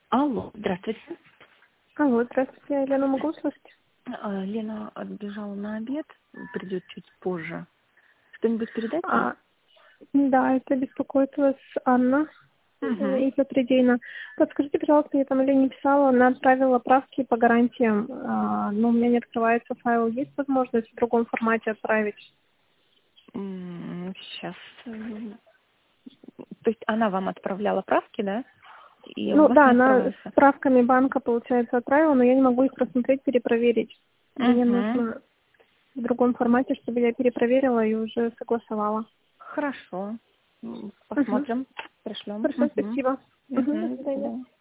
Алло, здравствуйте. Алло, здравствуйте, Лена, могу услышать? Лена отбежала на обед, придет чуть позже. Что-нибудь передать ей? Да, это беспокоит вас Анна Угу. из Тридейна. Подскажите, пожалуйста, я там Лене писала, она отправила правки по гарантиям, но у меня не открывается файл. Есть возможность в другом формате отправить? Сейчас. То есть она вам отправляла правки, да? И у Ну вас да, не она с открывается? справками банка, получается, отправила, но я не могу их просмотреть, перепроверить. Мне Угу. нужно в другом формате, чтобы я перепроверила и уже согласовала. Хорошо. Угу. Посмотрим, пришлем. Хорошо, спасибо. Угу, до До свидания. свидания.